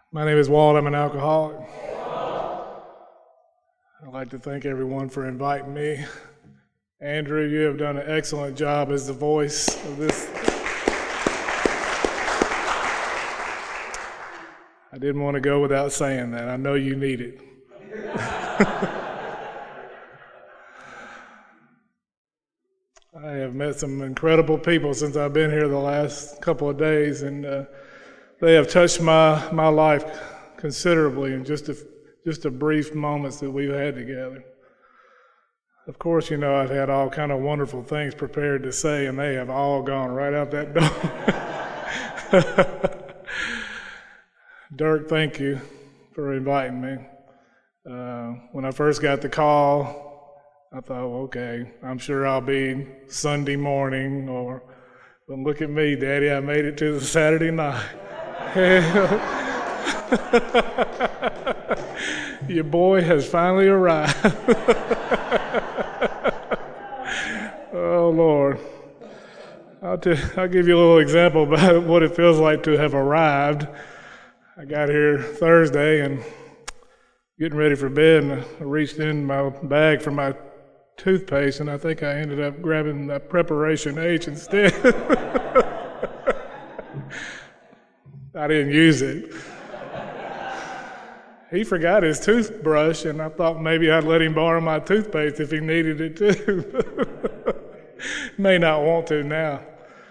My name is Walt. I'm an alcoholic. I'd like to thank everyone for inviting me. Andrew, you have done an excellent job as the voice of this. I didn't want to go without saying that. I know you need it. I have met some incredible people since I've been here the last couple of days, and they have touched my life considerably in just a brief moments that we've had together. Of course, you know, I've had all kind of wonderful things prepared to say, and they have all gone right out that door. Dirk, thank you for inviting me. When I first got the call, I thought, well, okay, I'm sure I'll be Sunday morning, but look at me, Daddy, I made it to the Saturday night. Your boy has finally arrived. Oh, Lord. I'll give you a little example about what it feels like to have arrived. I got here Thursday and getting ready for bed, and I reached in my bag for my toothpaste, and I think I ended up grabbing that Preparation H instead. I didn't use it. He forgot his toothbrush, and I thought maybe I'd let him borrow my toothpaste if he needed it too. May not want to now.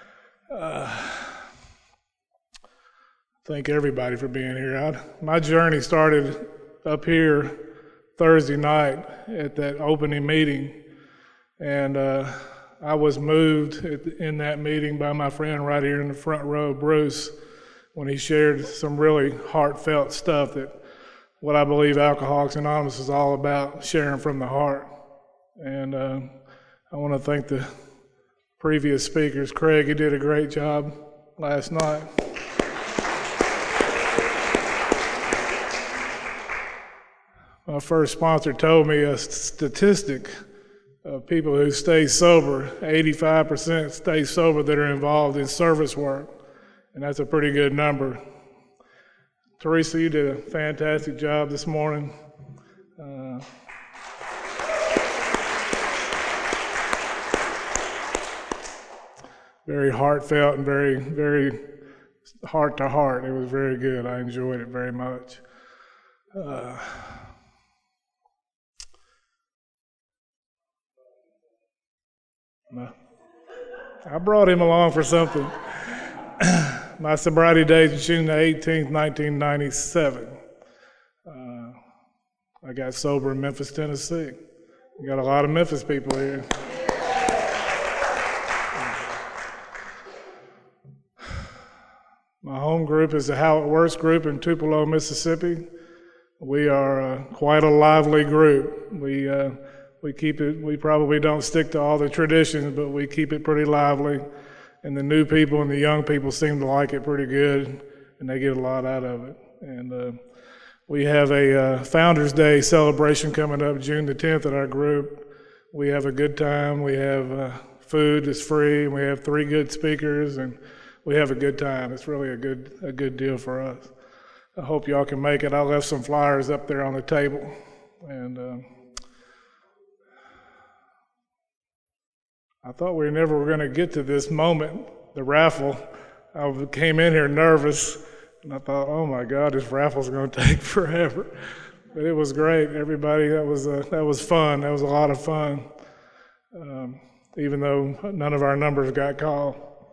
Thank everybody for being here. My journey started up here Thursday night at that opening meeting, and I was moved in that meeting by my friend right here in the front row, Bruce, when he shared some really heartfelt stuff that what I believe Alcoholics Anonymous is all about, sharing from the heart. And I want to thank the previous speakers. Craig, you did a great job last night. My first sponsor told me a statistic of people who stay sober, 85% stay sober that are involved in service work, and that's a pretty good number. Teresa, you did a fantastic job this morning. Very heartfelt and very, very heart to heart. It was very good. I enjoyed it very much. I brought him along for something. My sobriety date is June the 18th, 1997. I got sober in Memphis, Tennessee. We got a lot of Memphis people here. My home group is the How It Works group in Tupelo, Mississippi. We are quite a lively group. We keep it. We probably don't stick to all the traditions, but we keep it pretty lively. And the new people and the young people seem to like it pretty good, and they get a lot out of it. And we have a Founders Day celebration coming up June the 10th at our group. We have a good time. We have food that's free, and we have 3 good speakers, and we have a good time. It's really a good deal for us. I hope y'all can make it. I left some flyers up there on the table, and I thought we never were going to get to this moment, the raffle. I came in here nervous, and I thought, oh my God, this raffle's going to take forever. But it was great. Everybody, that was fun. That was a lot of fun, even though none of our numbers got called.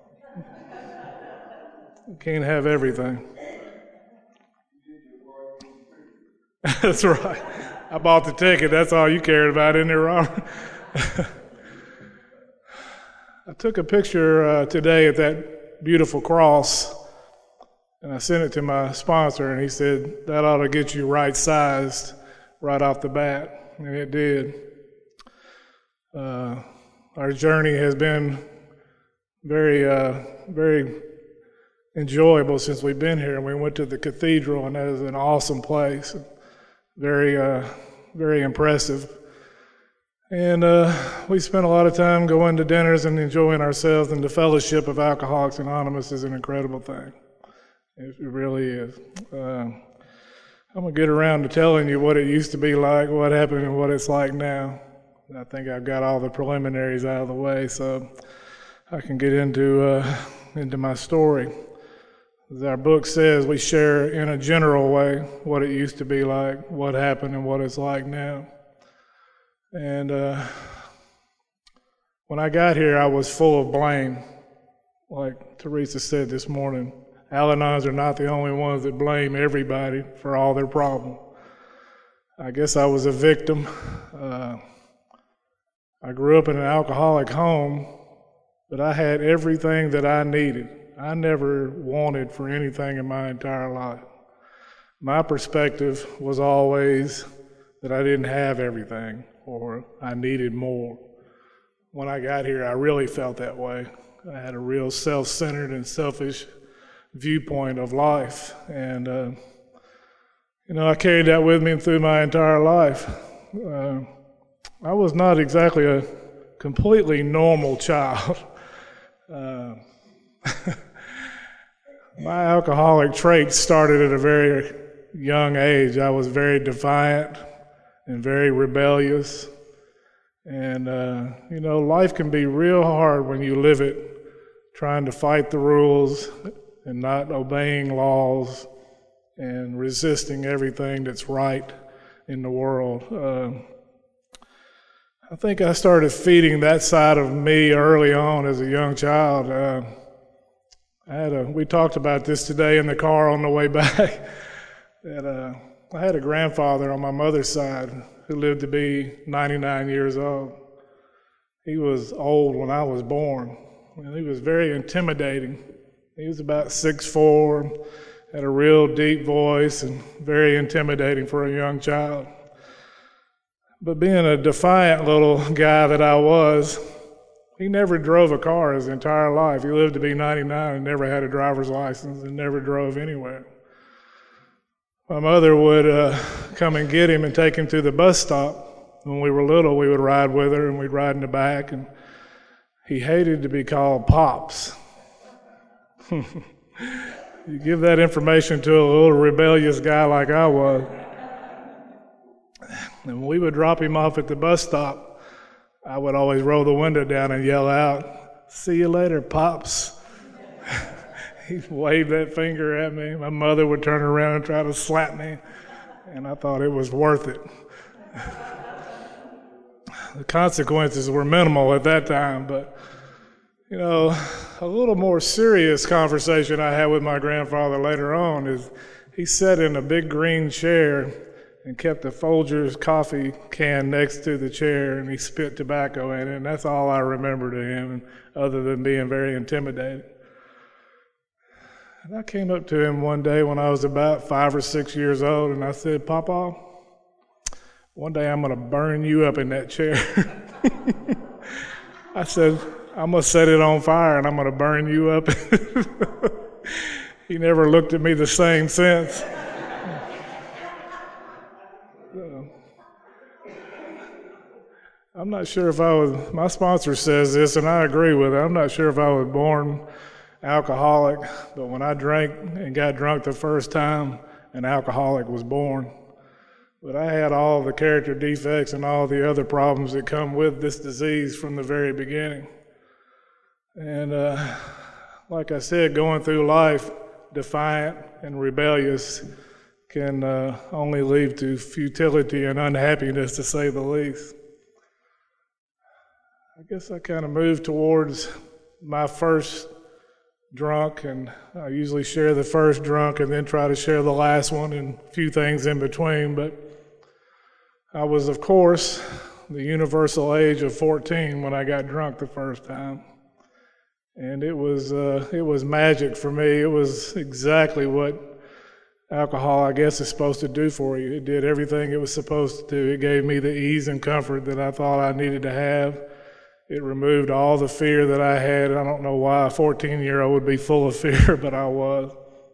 You can't have everything. That's right. I bought the ticket. That's all you cared about, isn't it, Robert? I took a picture today at that beautiful cross, and I sent it to my sponsor, and he said, that ought to get you right-sized right off the bat, and it did. Our journey has been very, very enjoyable since we've been here, and we went to the cathedral, and that is an awesome place, very, very impressive. And we spent a lot of time going to dinners and enjoying ourselves, and the fellowship of Alcoholics Anonymous is an incredible thing. It really is. I'm going to get around to telling you what it used to be like, what happened, and what it's like now. I think I've got all the preliminaries out of the way, so I can get into my story. As our book says, we share in a general way what it used to be like, what happened, and what it's like now. And when I got here, I was full of blame. Like Teresa said this morning, Al-Anons are not the only ones that blame everybody for all their problems. I guess I was a victim. I grew up in an alcoholic home, but I had everything that I needed. I never wanted for anything in my entire life. My perspective was always that I didn't have everything or I needed more. When I got here, I really felt that way. I had a real self-centered and selfish viewpoint of life. And, I carried that with me through my entire life. I was not exactly a completely normal child. My alcoholic traits started at a very young age. I was very defiant and very rebellious. And, life can be real hard when you live it, trying to fight the rules and not obeying laws and resisting everything that's right in the world. I think I started feeding that side of me early on as a young child. We talked about this today in the car on the way back. That I had a grandfather on my mother's side who lived to be 99 years old. He was old when I was born, and he was very intimidating. He was about 6'4", had a real deep voice, and very intimidating for a young child. But being a defiant little guy that I was, he never drove a car his entire life. He lived to be 99 and never had a driver's license and never drove anywhere. My mother would come and get him and take him to the bus stop. When we were little, we would ride with her and we'd ride in the back, and he hated to be called Pops. You give that information to a little rebellious guy like I was. And when we would drop him off at the bus stop, I would always roll the window down and yell out, "See you later, Pops." He'd wave that finger at me. My mother would turn around and try to slap me, and I thought it was worth it. The consequences were minimal at that time, but, a little more serious conversation I had with my grandfather later on is he sat in a big green chair and kept a Folgers coffee can next to the chair, and he spit tobacco in it, and that's all I remember to him, other than being very intimidating. And I came up to him one day when I was about 5 or 6 years old, and I said, "Papa, one day I'm going to burn you up in that chair." I said, "I'm going to set it on fire, and I'm going to burn you up." He never looked at me the same since. I'm not sure if my sponsor says this, and I agree with it. I'm not sure if I was born alcoholic, but when I drank and got drunk the first time, an alcoholic was born. But I had all the character defects and all the other problems that come with this disease from the very beginning. And like I said, going through life defiant and rebellious can only lead to futility and unhappiness, to say the least. I guess I kind of moved towards my first drunk, and I usually share the first drunk and then try to share the last one and a few things in between. But I was, of course, the universal age of 14 when I got drunk the first time. And it was magic for me. It was exactly what alcohol, I guess, is supposed to do for you. It did everything it was supposed to do. It gave me the ease and comfort that I thought I needed to have. It removed all the fear that I had. I don't know why a 14-year-old would be full of fear, but I was.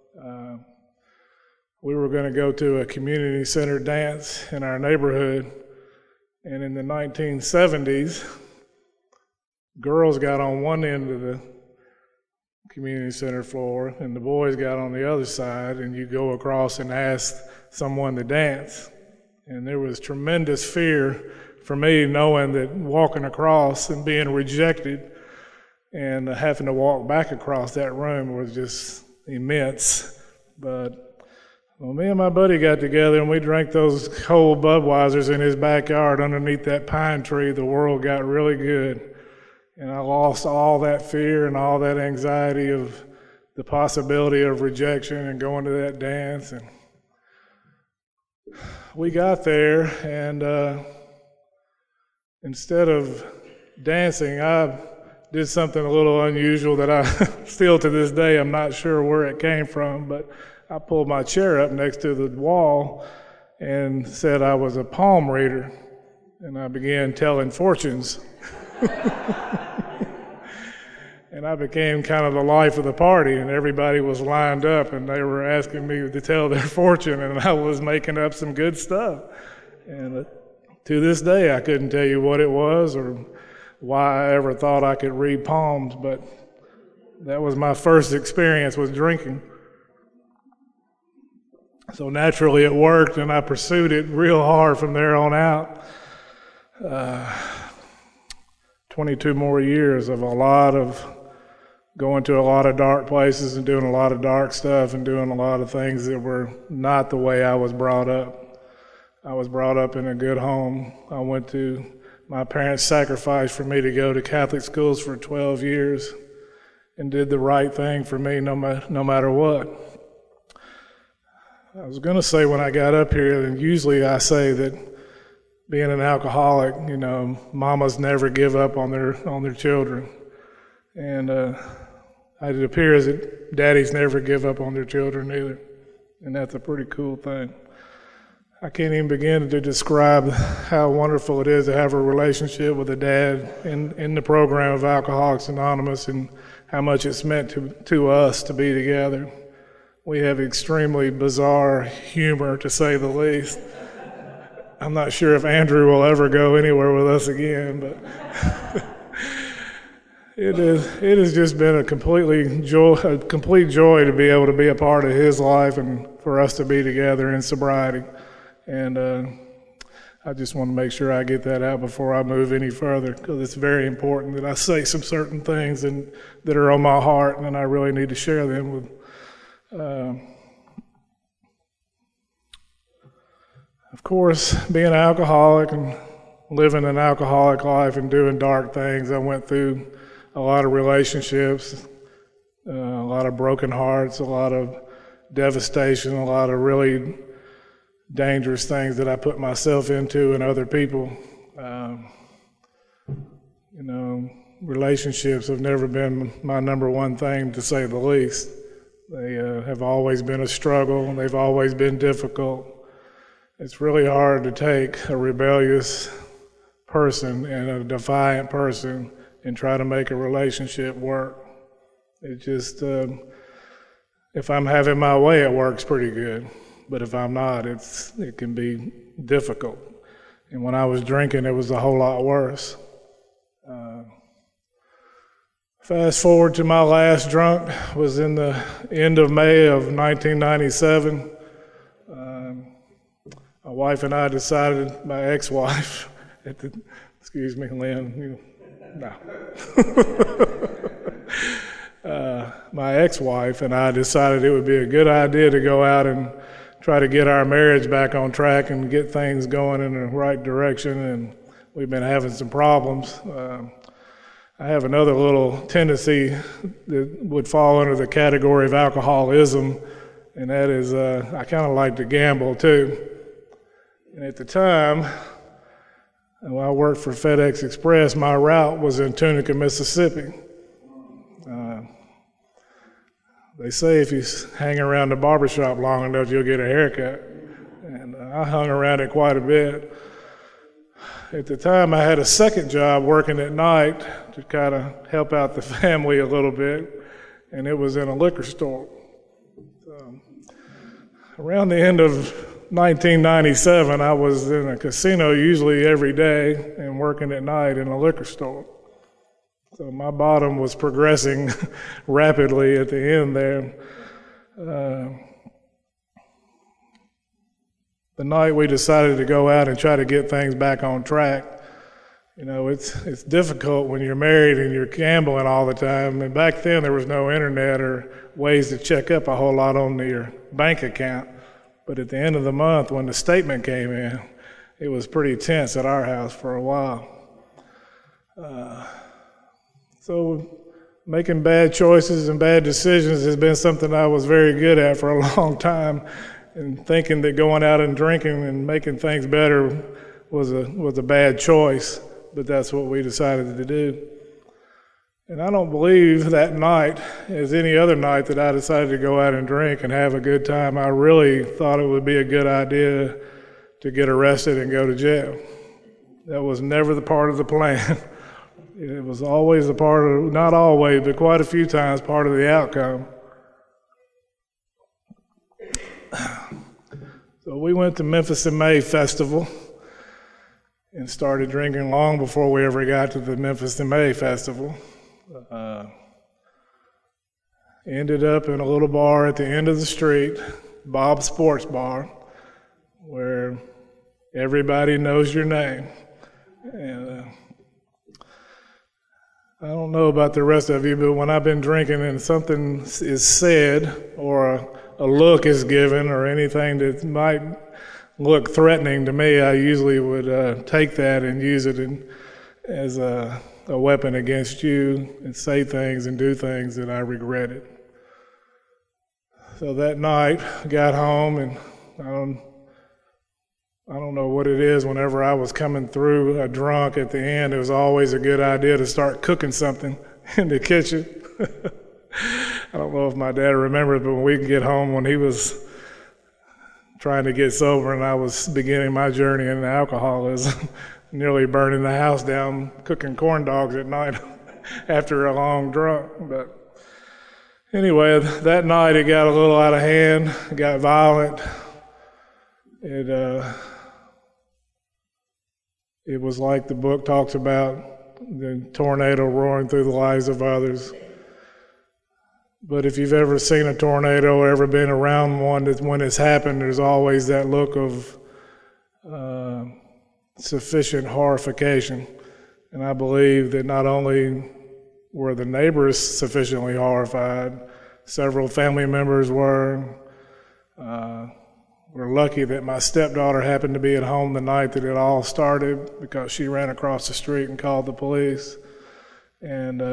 We were going to go to a community center dance in our neighborhood, and in the 1970s, girls got on one end of the community center floor, and the boys got on the other side, and you go across and ask someone to dance. And there was tremendous fear for me knowing that walking across and being rejected and having to walk back across that room was just immense. But well, me and my buddy got together and we drank those cold Budweisers in his backyard underneath that pine tree. The world got really good. And I lost all that fear and all that anxiety of the possibility of rejection and going to that dance. And we got there, and instead of dancing, I did something a little unusual that I still to this day I'm not sure where it came from, but I pulled my chair up next to the wall and said I was a palm reader, and I began telling fortunes. And I became kind of the life of the party, and everybody was lined up and they were asking me to tell their fortune, and I was making up some good stuff. And to this day, I couldn't tell you what it was or why I ever thought I could read palms, but that was my first experience with drinking. So naturally it worked, and I pursued it real hard from there on out. 22 more years of going to a lot of dark places and doing a lot of dark stuff and doing a lot of things that were not the way I was brought up. I was brought up in a good home. My parents sacrificed for me to go to Catholic schools for 12 years and did the right thing for me no matter what. I was going to say when I got up here, and usually I say that being an alcoholic, mamas never give up on their children. And it appears that daddies never give up on their children either. And that's a pretty cool thing. I can't even begin to describe how wonderful it is to have a relationship with a dad in the program of Alcoholics Anonymous, and how much it's meant to us to be together. We have extremely bizarre humor, to say the least. I'm not sure if Andrew will ever go anywhere with us again, but it has just been a complete joy to be able to be a part of his life and for us to be together in sobriety. And I just want to make sure I get that out before I move any further, because it's very important that I say some certain things that are on my heart, and I really need to share them with. Of course, being an alcoholic and living an alcoholic life and doing dark things, I went through a lot of relationships, a lot of broken hearts, a lot of devastation, a lot of really dangerous things that I put myself into and other people. Relationships have never been my number one thing, to say the least. They have always been a struggle, and they've always been difficult. It's really hard to take a rebellious person and a defiant person and try to make a relationship work. It just, if I'm having my way, it works pretty good. But if I'm not, it can be difficult. And when I was drinking, it was a whole lot worse. Fast forward to my last drunk was in the end of May of 1997. My wife and I decided, my ex-wife, excuse me, Lynn, no. My ex-wife and I decided it would be a good idea to go out and try to get our marriage back on track and get things going in the right direction, and we've been having some problems. I have another little tendency that would fall under the category of alcoholism, and that is I kind of like to gamble too. And at the time, when I worked for FedEx Express, my route was in Tunica, Mississippi. They say if you hang around the barbershop long enough, you'll get a haircut. And I hung around it quite a bit. At the time, I had a second job working at night to kind of help out the family a little bit, and it was in a liquor store. So, around the end of 1997, I was in a casino usually every day and working at night in a liquor store. So my bottom was progressing rapidly at the end there. The night we decided to go out and try to get things back on track. You know, it's difficult when you're married and you're gambling all the time. And back then there was no internet or ways to check up a whole lot on your bank account. But at the end of the month, when the statement came in, it was pretty tense at our house for a while. So making bad choices and bad decisions has been something I was very good at for a long time, and thinking that going out and drinking and making things better was a bad choice, but that's what we decided to do. And I don't believe that night, as any other night that I decided to go out and drink and have a good time, I really thought it would be a good idea to get arrested and go to jail. That was never the part of the plan. It was always a part of, not always, but quite a few times, part of the outcome. So we went to Memphis in May Festival and started drinking long before we ever got to the Memphis in May Festival. Ended up in a little bar at the end of the street, Bob's Sports Bar, where everybody knows your name. And I don't know about the rest of you, but when I've been drinking and something is said or a look is given or anything that might look threatening to me, I usually would take that and use it as a weapon against you and say things and do things that I regretted. So that night, I got home, and I don't know what it is. Whenever I was coming through drunk at the end, it was always a good idea to start cooking something in the kitchen. I don't know if my dad remembers, but when we get home, when he was trying to get sober and I was beginning my journey into alcoholism, nearly burning the house down, cooking corn dogs at night after a long drunk. But anyway, that night it got a little out of hand, it got violent. It was like the book talks about, the tornado roaring through the lives of others. But if you've ever seen a tornado or ever been around one, that when it's happened, there's always that look of sufficient horrification. And I believe that not only were the neighbors sufficiently horrified, several family members were. We're lucky that my stepdaughter happened to be at home the night that it all started, because she ran across the street and called the police. And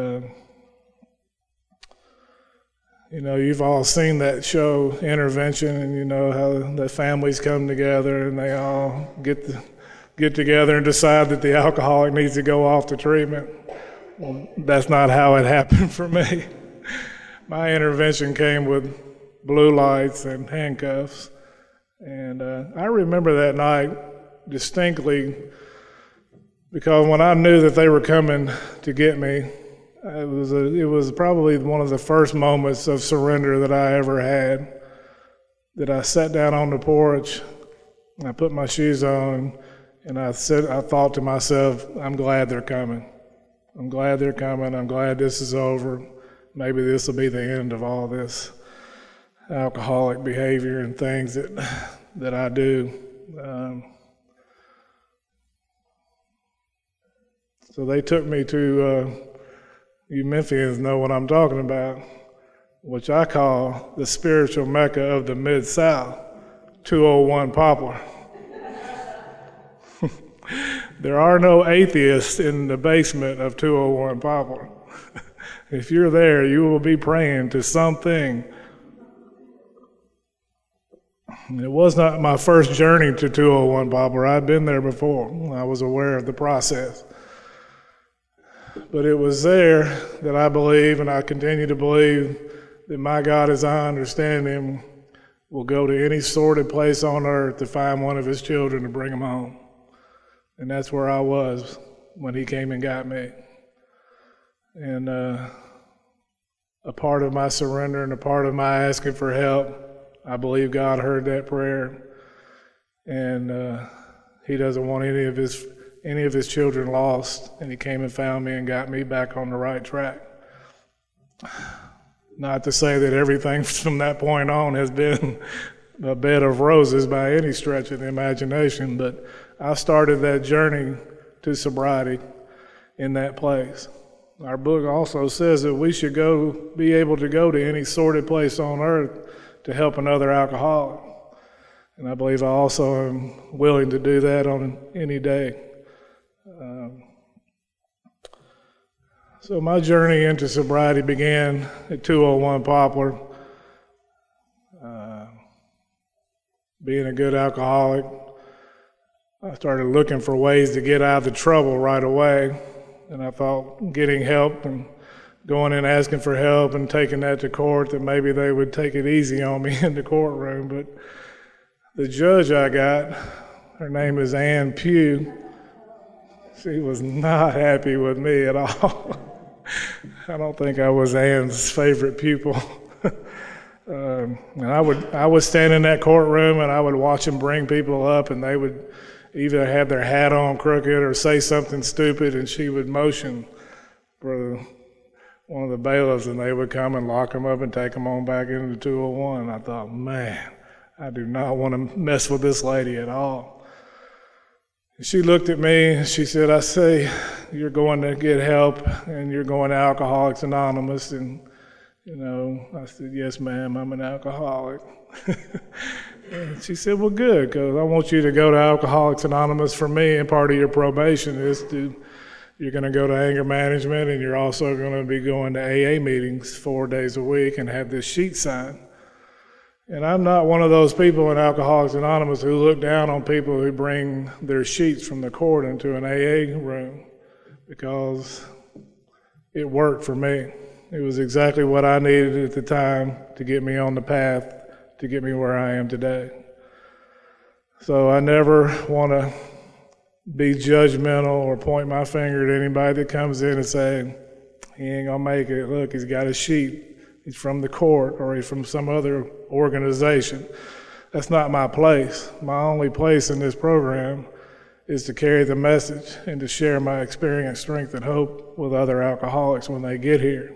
you know, you've all seen that show, Intervention, and you know how the families come together and they all get together and decide that the alcoholic needs to go off to treatment. Well, that's not how it happened for me. My intervention came with blue lights and handcuffs. And I remember that night distinctly, because when I knew that they were coming to get me, it was probably one of the first moments of surrender that I ever had. That I sat down on the porch, I put my shoes on, and I thought to myself, I'm glad they're coming. I'm glad they're coming. I'm glad this is over. Maybe this will be the end of all this alcoholic behavior and things that I do. So they took me to, you Memphians know what I'm talking about, which I call the spiritual Mecca of the Mid-South, 201 Poplar. There are no atheists in the basement of 201 Poplar. If you're there, you will be praying to something. It was not my first journey to 201 Poplar. I'd been there before. I was aware of the process. But it was there that I believe, and I continue to believe, that my God, as I understand Him, will go to any sordid place on earth to find one of His children to bring them home. And that's where I was when He came and got me. And a part of my surrender and a part of my asking for help, I believe God heard that prayer, and He doesn't want any of His any of his children lost, and he came and found me and got me back on the right track. Not to say that everything from that point on has been a bed of roses by any stretch of the imagination, but I started that journey to sobriety in that place. Our book also says that we should be able to go to any sordid place on earth to help another alcoholic. And I believe I also am willing to do that on any day. So my journey into sobriety began at 201 Poplar. Being a good alcoholic, I started looking for ways to get out of the trouble right away. And I thought getting help and going in asking for help and taking that to court, that maybe they would take it easy on me in the courtroom. But the judge I got, her name is Ann Pugh, she was not happy with me at all. I don't think I was Ann's favorite pupil. And I would stand in that courtroom and I would watch them bring people up, and they would either have their hat on crooked or say something stupid, and she would motion for one of the bailiffs, and they would come and lock them up and take them on back into 201. And I thought, man, I do not want to mess with this lady at all. And she looked at me and she said, I say, you're going to get help and you're going to Alcoholics Anonymous. And, I said, yes, ma'am, I'm an alcoholic. And she said, well, good, because I want you to go to Alcoholics Anonymous for me, and part of your probation is you're going to go to anger management, and you're also going to be going to AA meetings 4 days a week and have this sheet signed. And I'm not one of those people in Alcoholics Anonymous who look down on people who bring their sheets from the court into an AA room, because it worked for me. It was exactly what I needed at the time to get me on the path to get me where I am today. So I never want to be judgmental or point my finger at anybody that comes in and say, he ain't gonna make it. Look, he's got a sheet. He's from the court or he's from some other organization. That's not my place. My only place in this program is to carry the message and to share my experience, strength, and hope with other alcoholics when they get here.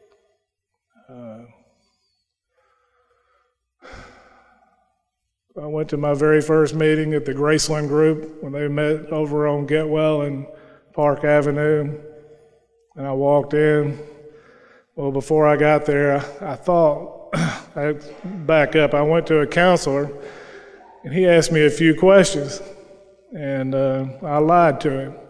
I went to my very first meeting at the Graceland Group when they met over on Getwell and Park Avenue, and I walked in. Well, before I got there, I thought, I'd back up, I went to a counselor, and he asked me a few questions, and I lied to him.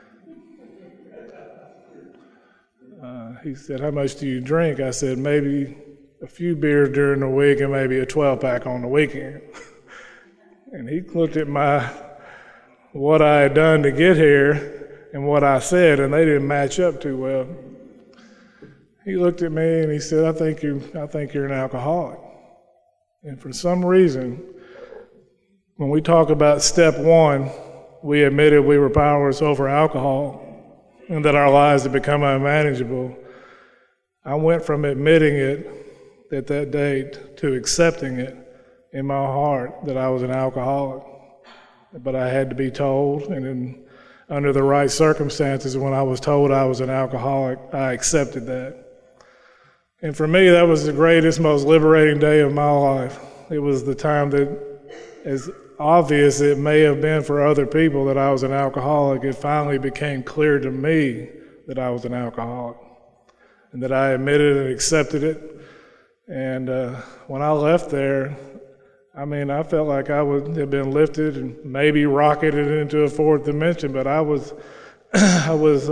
He said, how much do you drink? I said, maybe a few beers during the week and maybe a 12-pack on the weekend. And he looked at what I had done to get here and what I said, and they didn't match up too well. He looked at me and he said, I think you're an alcoholic. And for some reason, when we talk about step one, we admitted we were powerless over alcohol and that our lives had become unmanageable. I went from admitting it at that date to accepting it in my heart that I was an alcoholic. But I had to be told, and under the right circumstances, when I was told I was an alcoholic, I accepted that. And for me, that was the greatest, most liberating day of my life. It was the time that, as obvious it may have been for other people that I was an alcoholic, it finally became clear to me that I was an alcoholic and that I admitted and accepted it. And when I left there, I felt like I had been lifted and maybe rocketed into a fourth dimension, but it was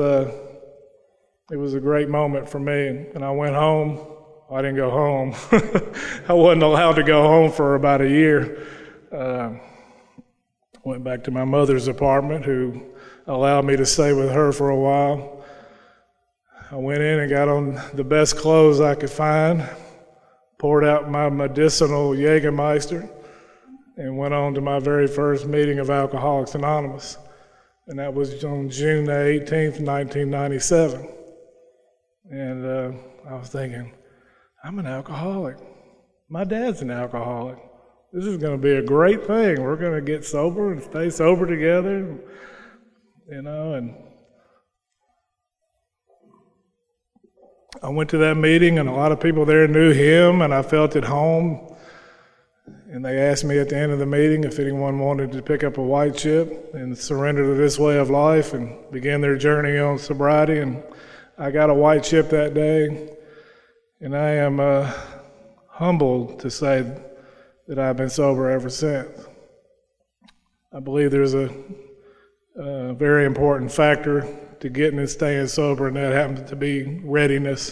a great moment for me. And I went home. I didn't go home. I wasn't allowed to go home for about a year. Went back to my mother's apartment, who allowed me to stay with her for a while. I went in and got on the best clothes I could find, poured out my medicinal Jägermeister, and went on to my very first meeting of Alcoholics Anonymous. And that was on June the 18th, 1997. And I was thinking, I'm an alcoholic. My dad's an alcoholic. This is going to be a great thing. We're going to get sober and stay sober together. and I went to that meeting, and a lot of people there knew him, and I felt at home. And they asked me at the end of the meeting if anyone wanted to pick up a white chip and surrender to this way of life and begin their journey on sobriety. And I got a white chip that day, and I am humbled to say that I've been sober ever since. I believe there's a very important factor to getting and staying sober, and that happens to be readiness.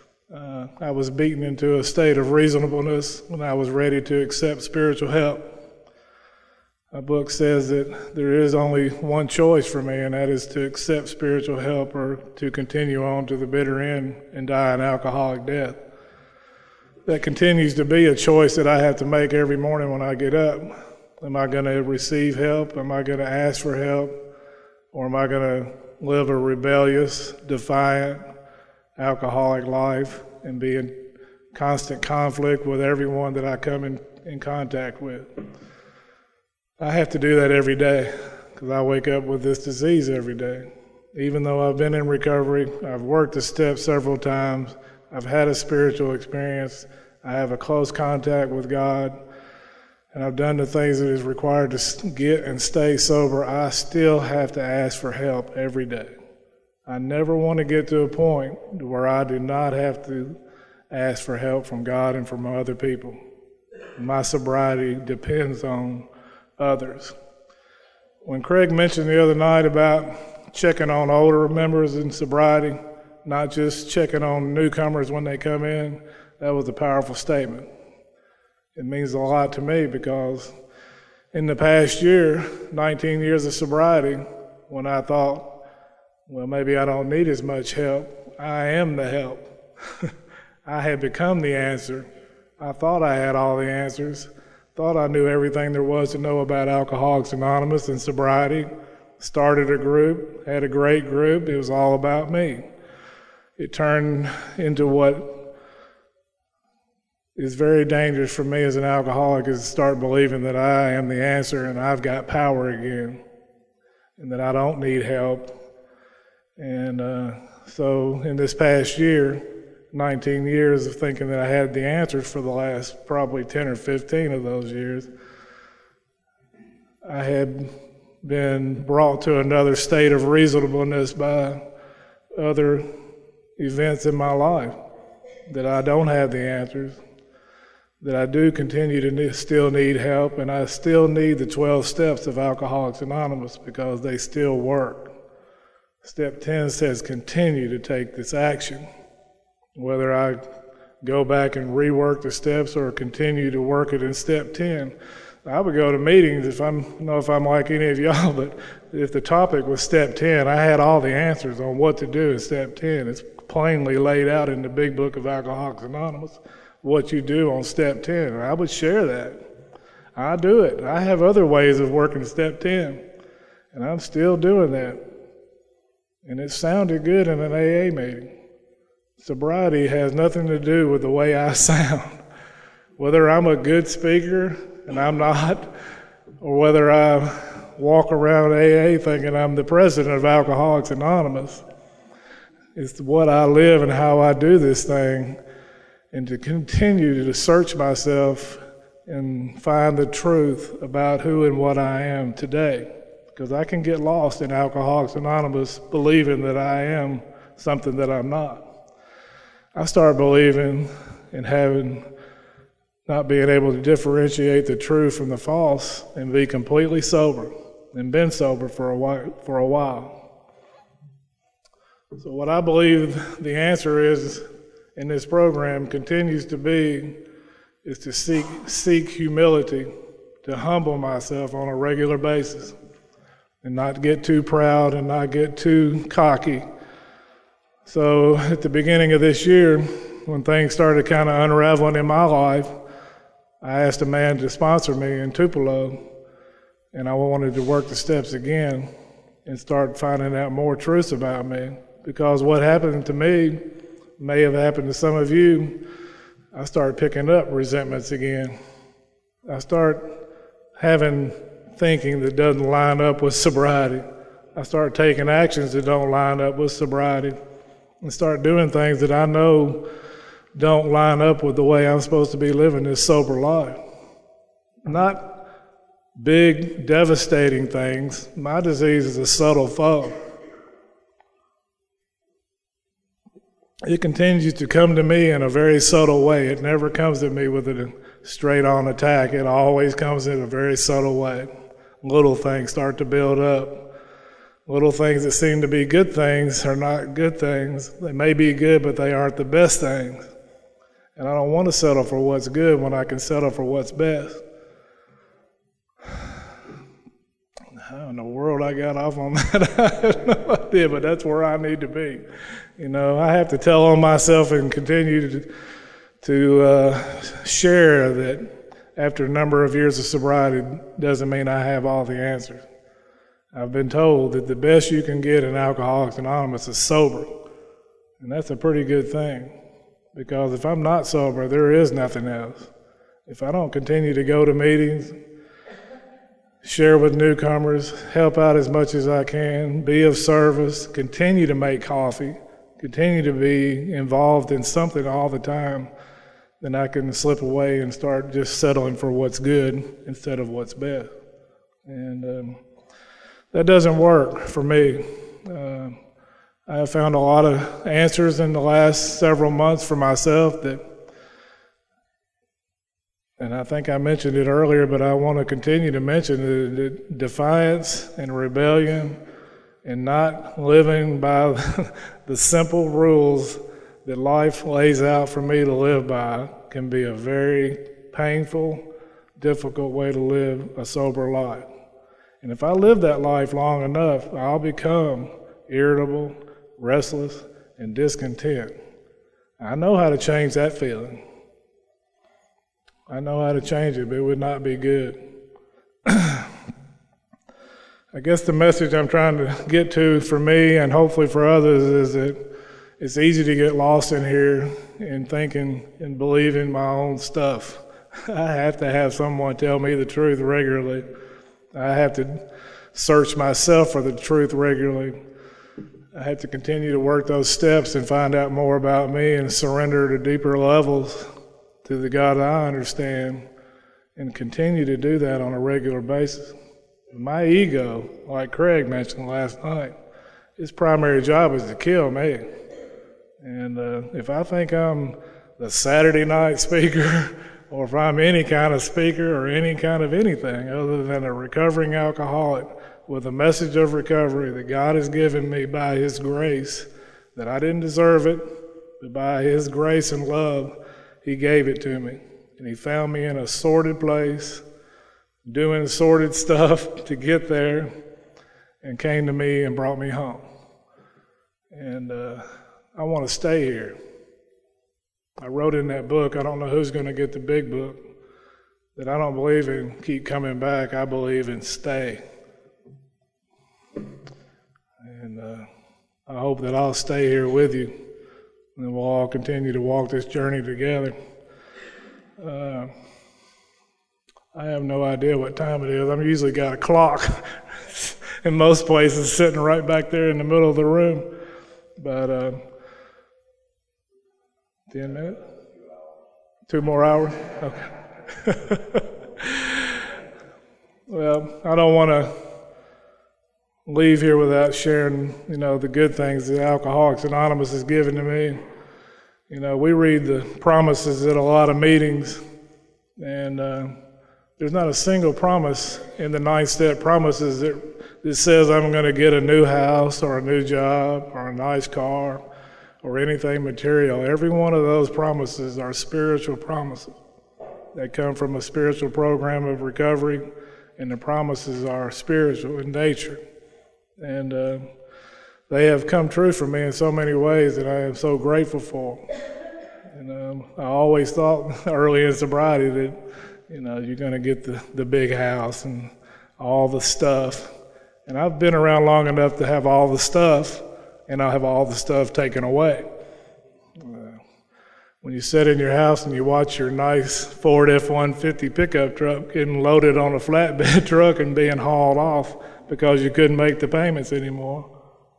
I was beaten into a state of reasonableness when I was ready to accept spiritual help. My book says that there is only one choice for me, and that is to accept spiritual help or to continue on to the bitter end and die an alcoholic death. That continues to be a choice that I have to make every morning when I get up. Am I going to receive help? Am I going to ask for help? Or am I going to live a rebellious, defiant, alcoholic life and be in constant conflict with everyone that I come in contact with? I have to do that every day because I wake up with this disease every day. Even though I've been in recovery, I've worked the steps several times, I've had a spiritual experience, I have a close contact with God, and I've done the things that is required to get and stay sober, I still have to ask for help every day. I never want to get to a point where I do not have to ask for help from God and from other people. My sobriety depends on others. When Craig mentioned the other night about checking on older members in sobriety, not just checking on newcomers when they come in, that was a powerful statement. It means a lot to me because in the past year, 19 years of sobriety, when I thought, well, maybe I don't need as much help, I am the help. I had become the answer. I thought I had all the answers, thought I knew everything there was to know about Alcoholics Anonymous and sobriety, started a group, had a great group, it was all about me. It turned into what is very dangerous for me as an alcoholic is to start believing that I am the answer and I've got power again and that I don't need help. And so in this past year, 19 years of thinking that I had the answers for the last probably 10 or 15 of those years, I had been brought to another state of reasonableness by other events in my life, that I don't have the answers, that I do continue to still need help, and I still need the 12 steps of Alcoholics Anonymous because they still work. Step 10 says continue to take this action. Whether I go back and rework the steps or continue to work it in step 10, I would go to meetings I don't know if I'm like any of y'all, but if the topic was step 10, I had all the answers on what to do in step 10. It's plainly laid out in the big book of Alcoholics Anonymous, what you do on step 10. I would share that. I do it. I have other ways of working step 10, and I'm still doing that. And it sounded good in an AA meeting. Sobriety has nothing to do with the way I sound. Whether I'm a good speaker, and I'm not, or whether I walk around AA thinking I'm the president of Alcoholics Anonymous, it's what I live and how I do this thing, and to continue to search myself and find the truth about who and what I am today. Because I can get lost in Alcoholics Anonymous believing that I am something that I'm not. I start believing and not being able to differentiate the true from the false and be completely sober and been sober for a while. So what I believe the answer is in this program continues to be is to seek humility, to humble myself on a regular basis and not get too proud and not get too cocky. So at the beginning of this year, when things started kind of unraveling in my life, I asked a man to sponsor me in Tupelo, and I wanted to work the steps again and start finding out more truths about me. Because what happened to me may have happened to some of you. I started picking up resentments again. I start having thinking that doesn't line up with sobriety. I start taking actions that don't line up with sobriety and start doing things that I know don't line up with the way I'm supposed to be living this sober life. Not big, devastating things. My disease is a subtle foe. It continues to come to me in a very subtle way. It never comes to me with a straight-on attack. It always comes in a very subtle way. Little things start to build up. Little things that seem to be good things are not good things. They may be good, but they aren't the best things. And I don't want to settle for what's good when I can settle for what's best. How in the world I got off on that, I have no idea, but that's where I need to be. You know, I have to tell on myself and continue to share that after a number of years of sobriety doesn't mean I have all the answers. I've been told that the best you can get in Alcoholics Anonymous is sober, and that's a pretty good thing, because if I'm not sober, there is nothing else. If I don't continue to go to meetings, share with newcomers, help out as much as I can, be of service, continue to make coffee, continue to be involved in something all the time, then I can slip away and start just settling for what's good instead of what's best. And that doesn't work for me. I have found a lot of answers in the last several months for myself and I think I mentioned it earlier, but I want to continue to mention that defiance and rebellion and not living by the simple rules that life lays out for me to live by can be a very painful, difficult way to live a sober life. And if I live that life long enough, I'll become irritable, restless, and discontent. I know how to change that feeling. I know how to change it, but it would not be good. I guess the message I'm trying to get to for me and hopefully for others is that it's easy to get lost in here in thinking and believing my own stuff. I have to have someone tell me the truth regularly. I have to search myself for the truth regularly. I have to continue to work those steps and find out more about me and surrender to deeper levels to the God I understand, and continue to do that on a regular basis. My ego, like Craig mentioned last night, his primary job is to kill me. And if I think I'm the Saturday night speaker, or if I'm any kind of speaker or any kind of anything other than a recovering alcoholic with a message of recovery that God has given me by His grace, that I didn't deserve it, but by His grace and love, He gave it to me. And He found me in a sordid place, doing sordid stuff to get there, and came to me and brought me home. And I want to stay here. I wrote in that book, I don't know who's going to get the big book, that I don't believe in keep coming back, I believe in stay. And I hope that I'll stay here with you, and we'll all continue to walk this journey together. I have no idea what time it is. I've usually got a clock in most places sitting right back there in the middle of the room. But 10 minutes? 2 more hours? Okay. Well, I don't want to leave here without sharing, the good things that Alcoholics Anonymous has given to me. We read the promises at a lot of meetings, and there's not a single promise in the 9-step promises that says I'm going to get a new house or a new job or a nice car or anything material. Every one of those promises are spiritual promises. They come from a spiritual program of recovery, and the promises are spiritual in nature. And they have come true for me in so many ways that I am so grateful for. And I always thought early in sobriety that, you're going to get the big house and all the stuff. And I've been around long enough to have all the stuff, and I'll have all the stuff taken away. When when you sit in your house and you watch your nice Ford F-150 pickup truck getting loaded on a flatbed truck and being hauled off because you couldn't make the payments anymore.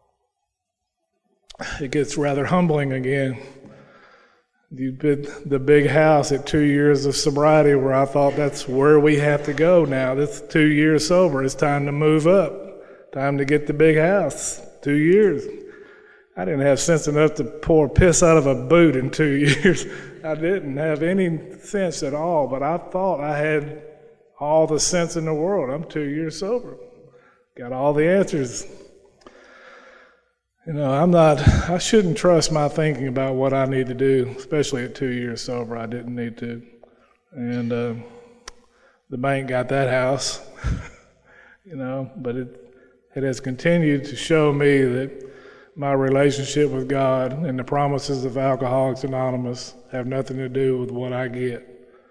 It gets rather humbling again. You bid the big house at 2 years of sobriety, where I thought that's where we have to go now. That's 2 years sober. It's time to move up. Time to get the big house. 2 years. I didn't have sense enough to pour piss out of a boot in 2 years. I didn't have any sense at all, but I thought I had all the sense in the world. I'm 2 years sober. Got all the answers. You know, I shouldn't trust my thinking about what I need to do, especially at 2 years sober. I didn't need to. And the bank got that house, you know, but it has continued to show me that my relationship with God and the promises of Alcoholics Anonymous have nothing to do with what I get.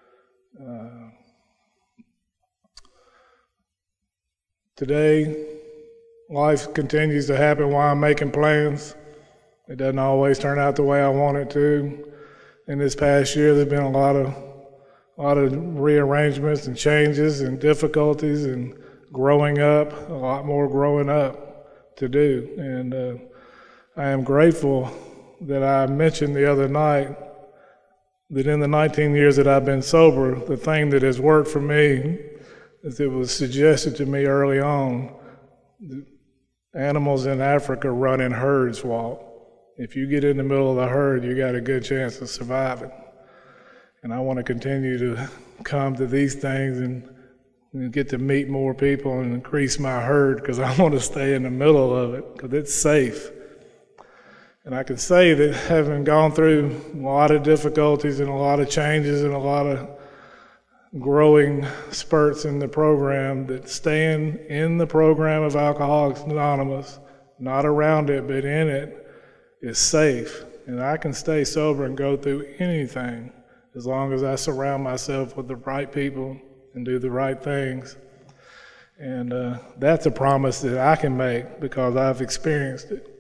Today, life continues to happen while I'm making plans. It doesn't always turn out the way I want it to. In this past year, there's been a lot of rearrangements and changes and difficulties and growing up, a lot more growing up to do. And I am grateful that I mentioned the other night that in the 19 years that I've been sober, the thing that has worked for me is it was suggested to me early on, animals in Africa run in herds, Walt. If you get in the middle of the herd, you got a good chance of surviving. And I want to continue to come to these things and get to meet more people and increase my herd, because I want to stay in the middle of it, because it's safe. And I can say that having gone through a lot of difficulties and a lot of changes and a lot of growing spurts in the program, that staying in the program of Alcoholics Anonymous, not around it but in it, is safe. And I can stay sober and go through anything as long as I surround myself with the right people and do the right things. And that's a promise that I can make because I've experienced it.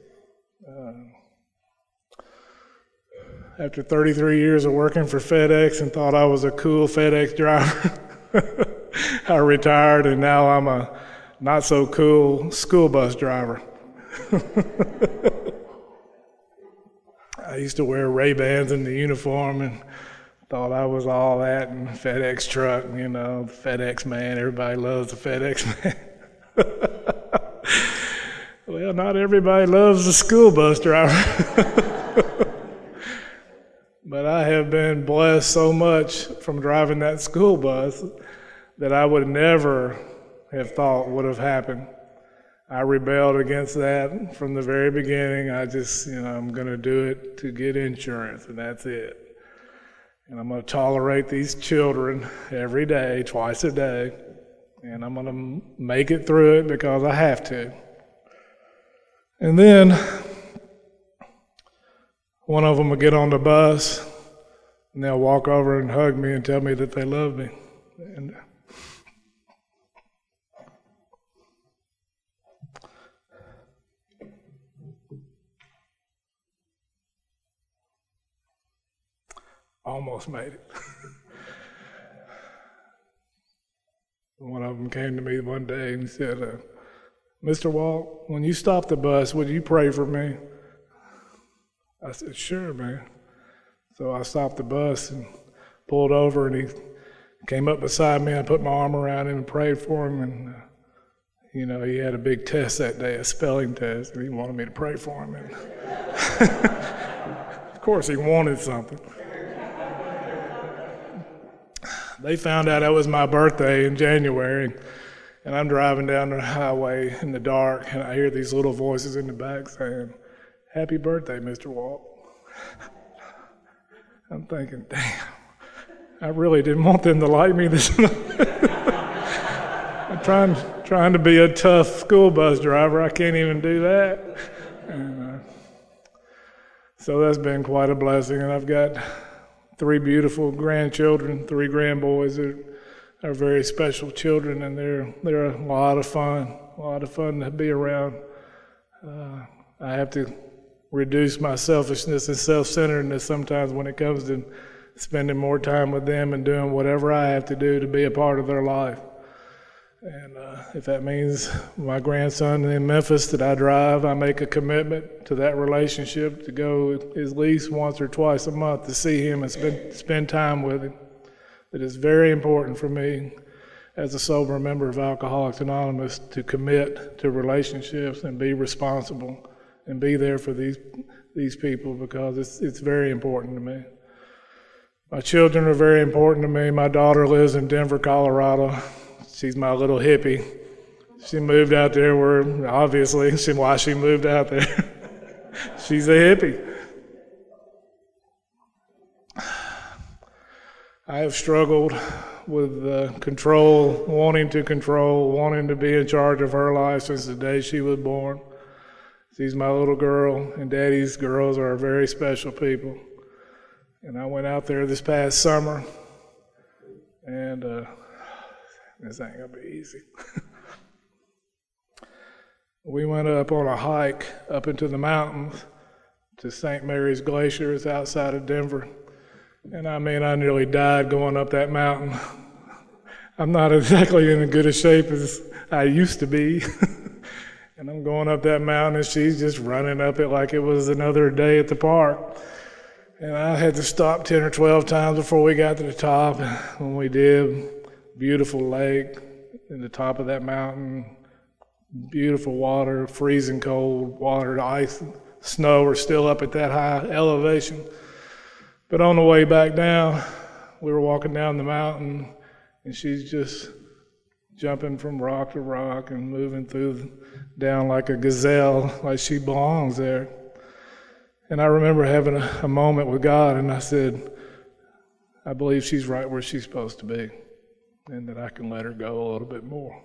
After 33 years of working for FedEx and thought I was a cool FedEx driver, I retired, and now I'm a not so cool school bus driver. I used to wear Ray-Bans in the uniform and thought I was all that, and FedEx truck, you know, FedEx man, everybody loves the FedEx man. Well, not everybody loves the school bus driver. But I have been blessed so much from driving that school bus that I would never have thought would have happened. I rebelled against that from the very beginning. I just, I'm going to do it to get insurance, and that's it. And I'm going to tolerate these children every day, twice a day, and I'm going to make it through it because I have to. And then one of them will get on the bus, and they'll walk over and hug me and tell me that they love me. And almost made it. One of them came to me one day and said, Mr. Walt, when you stop the bus, would you pray for me? I said, sure, man. So I stopped the bus and pulled over, and he came up beside me. I put my arm around him and prayed for him. And, he had a big test that day, a spelling test, and he wanted me to pray for him. And of course, he wanted something. They found out it was my birthday in January, and I'm driving down the highway in the dark, and I hear these little voices in the back saying, happy birthday, Mr. Walt. I'm thinking, damn, I really didn't want them to like me this much. I'm trying to be a tough school bus driver. I can't even do that. And, so that's been quite a blessing, and I've got 3 beautiful grandchildren, 3 grandboys that are very special children, and they're a lot of fun to be around. I have to reduce my selfishness and self-centeredness sometimes when it comes to spending more time with them and doing whatever I have to do to be a part of their life. And if that means my grandson in Memphis that I drive, I make a commitment to that relationship to go at least once or twice a month to see him and spend time with him. It is very important for me as a sober member of Alcoholics Anonymous to commit to relationships and be responsible and be there for these people, because it's very important to me. My children are very important to me. My daughter lives in Denver, Colorado. She's my little hippie. She moved out there obviously, why she moved out there. She's a hippie. I have struggled with control, wanting to be in charge of her life since the day she was born. She's my little girl, and Daddy's girls are very special people. And I went out there this past summer, and this ain't gonna be easy. We went up on a hike up into the mountains to St. Mary's Glacier. It's outside of Denver. And I mean, I nearly died going up that mountain. I'm not exactly in as good a shape as I used to be. And I'm going up that mountain, and she's just running up it like it was another day at the park. And I had to stop 10 or 12 times before we got to the top. And when we did, beautiful lake in the top of that mountain, beautiful water, freezing cold water, the ice, snow are still up at that high elevation. But on the way back down, we were walking down the mountain, and she's just jumping from rock to rock and moving down like a gazelle, like she belongs there. And I remember having a moment with God, and I said, I believe she's right where she's supposed to be, and that I can let her go a little bit more.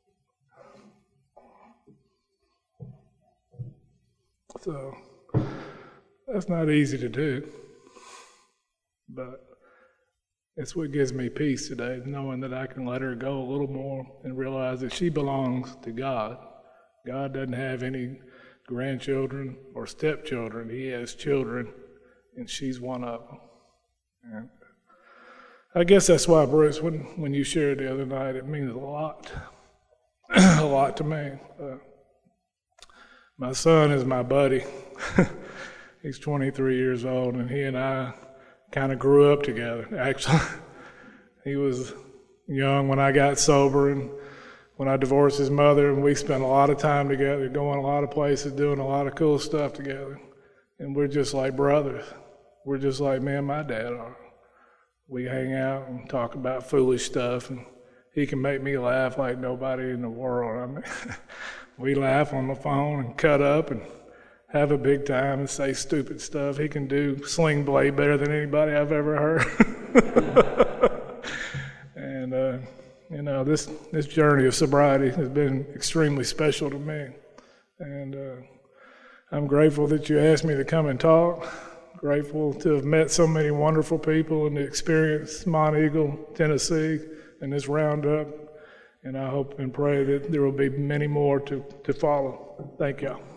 So that's not easy to do, but it's what gives me peace today, knowing that I can let her go a little more and realize that she belongs to God. God doesn't have any grandchildren or stepchildren. He has children, and she's one of them. And I guess that's why, Bruce, when you shared the other night, it means a lot, a lot to me. My son is my buddy. He's 23 years old, and he and I kind of grew up together, actually. He was young when I got sober, and when I divorced his mother, and we spent a lot of time together, going a lot of places, doing a lot of cool stuff together. And we're just like brothers. We're just like me and my dad are. We hang out and talk about foolish stuff, and he can make me laugh like nobody in the world. I mean, we laugh on the phone and cut up and have a big time and say stupid stuff. He can do Sling Blade better than anybody I've ever heard. And you know, this journey of sobriety has been extremely special to me. And I'm grateful that you asked me to come and talk. Grateful to have met so many wonderful people and to experience Monteagle, Tennessee, and this roundup. And I hope and pray that there will be many more to follow. Thank y'all.